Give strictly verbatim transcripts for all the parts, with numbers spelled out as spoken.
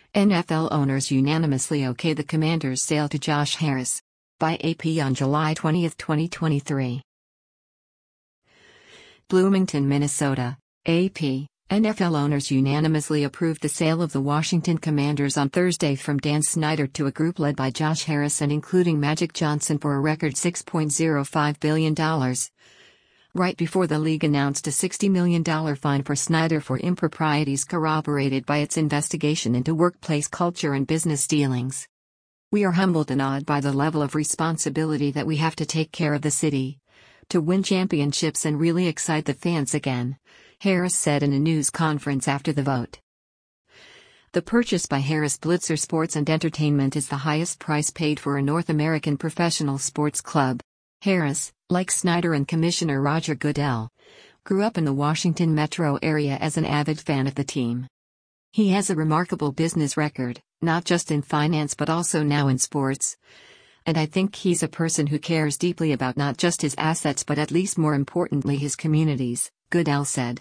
N F L owners unanimously okay the Commanders' sale to Josh Harris. By A P on July twentieth, twenty twenty-three. Bloomington, Minnesota. A P. N F L owners unanimously approved the sale of the Washington Commanders on Thursday from Dan Snyder to a group led by Josh Harris and including Magic Johnson for a record six point zero five billion dollars. Right before the league announced a sixty million dollars fine for Snyder for improprieties corroborated by its investigation into workplace culture and business dealings. We are humbled and awed by the level of responsibility that we have to take care of the city, to win championships and really excite the fans again, Harris said in a news conference after the vote. The purchase by Harris Blitzer Sports and Entertainment is the highest price paid for a North American professional sports club. Harris, like Snyder and Commissioner Roger Goodell, grew up in the Washington metro area as an avid fan of the team. He has a remarkable business record, not just in finance but also now in sports. And I think he's a person who cares deeply about not just his assets but at least more importantly his communities, Goodell said.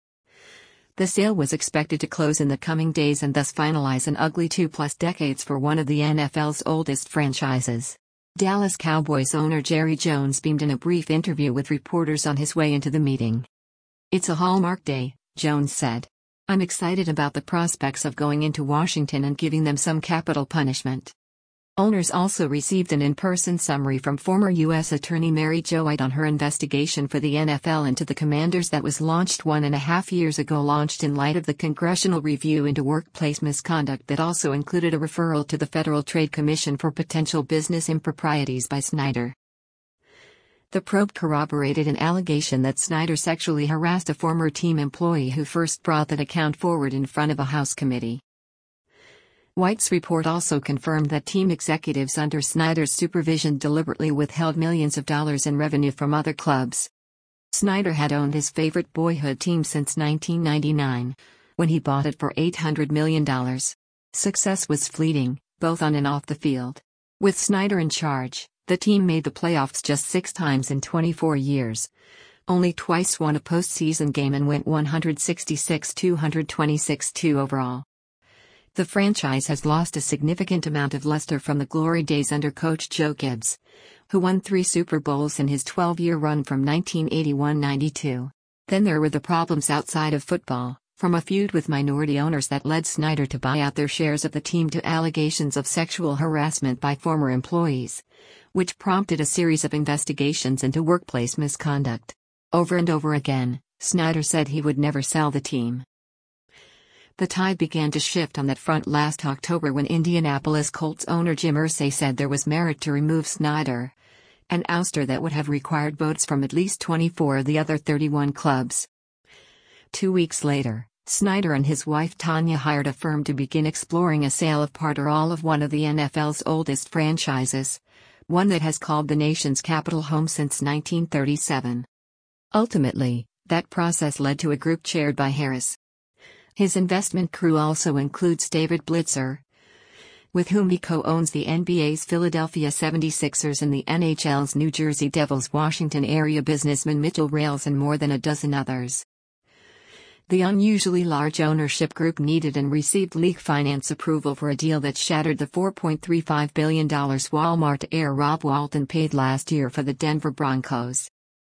The sale was expected to close in the coming days and thus finalize an ugly two-plus decades for one of the N F L's oldest franchises. Dallas Cowboys owner Jerry Jones beamed in a brief interview with reporters on his way into the meeting. "It's a hallmark day," Jones said. "I'm excited about the prospects of going into Washington and giving them some capital punishment." Owners also received an in-person summary from former U S Attorney Mary Jo White on her investigation for the N F L into the Commanders that was launched one and a half years ago, launched in light of the congressional review into workplace misconduct that also included a referral to the Federal Trade Commission for potential business improprieties by Snyder. The probe corroborated an allegation that Snyder sexually harassed a former team employee who first brought that account forward in front of a House committee. White's report also confirmed that team executives under Snyder's supervision deliberately withheld millions of dollars in revenue from other clubs. Snyder had owned his favorite boyhood team since nineteen ninety-nine, when he bought it for eight hundred million dollars. Success was fleeting, both on and off the field. With Snyder in charge, the team made the playoffs just six times in twenty-four years. Only twice won a postseason game and went one sixty-six to two twenty-six two overall. The franchise has lost a significant amount of luster from the glory days under coach Joe Gibbs, who won three Super Bowls in his twelve-year run from nineteen eighty-one to ninety-two. Then there were the problems outside of football, from a feud with minority owners that led Snyder to buy out their shares of the team to allegations of sexual harassment by former employees, which prompted a series of investigations into workplace misconduct. Over and over again, Snyder said he would never sell the team. The tide began to shift on that front last October when Indianapolis Colts owner Jim Irsay said there was merit to remove Snyder, an ouster that would have required votes from at least twenty-four of the other thirty-one clubs. Two weeks later, Snyder and his wife Tanya hired a firm to begin exploring a sale of part or all of one of the N F L's oldest franchises, one that has called the nation's capital home since nineteen thirty-seven. Ultimately, that process led to a group chaired by Harris. His investment crew also includes David Blitzer, with whom he co-owns the N B A's Philadelphia seventy-sixers and the N H L's New Jersey Devils, Washington area businessman Mitchell Rales, and more than a dozen others. The unusually large ownership group needed and received league finance approval for a deal that shattered the four point three five billion dollars Walmart heir Rob Walton paid last year for the Denver Broncos.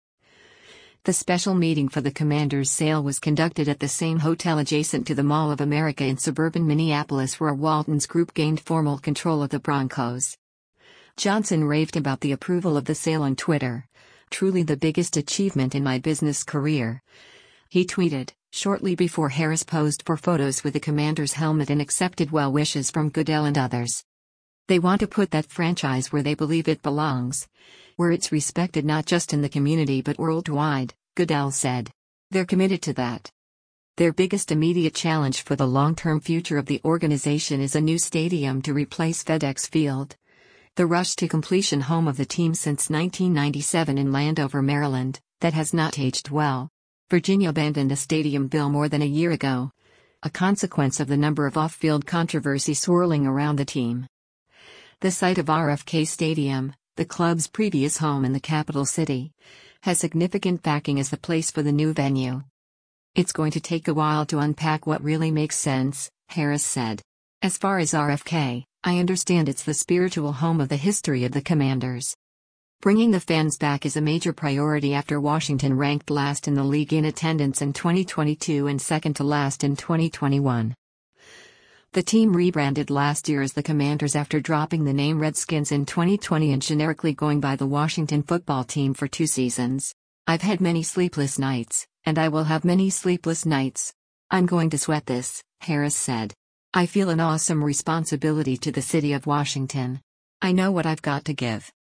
The special meeting for the Commanders' sale was conducted at the same hotel adjacent to the Mall of America in suburban Minneapolis, where Walton's group gained formal control of the Broncos. Johnson raved about the approval of the sale on Twitter. "Truly the biggest achievement in my business career," he tweeted, shortly before Harris posed for photos with the Commanders' helmet and accepted well wishes from Goodell and others. "They want to put that franchise where they believe it belongs, where it's respected not just in the community but worldwide," Goodell said. "They're committed to that. Their biggest immediate challenge for the long-term future of the organization is a new stadium to replace FedEx Field, the rush-to-completion home of the team since nineteen ninety-seven in Landover, Maryland, that has not aged well. Virginia abandoned a stadium bill more than a year ago, a consequence of the number of off-field controversy swirling around the team. The site of R F K Stadium, the club's previous home in the capital city, has significant backing as the place for the new venue. It's going to take a while to unpack what really makes sense," Harris said. As far as R F K, I understand it's the spiritual home of the history of the Commanders. Bringing the fans back is a major priority after Washington ranked last in the league in attendance in twenty twenty-two and second to last in twenty twenty-one. The team rebranded last year as the Commanders after dropping the name Redskins in twenty twenty and generically going by the Washington football team for two seasons. I've had many sleepless nights, and I will have many sleepless nights. I'm going to sweat this, Harris said. I feel an awesome responsibility to the city of Washington. I know what I've got to give.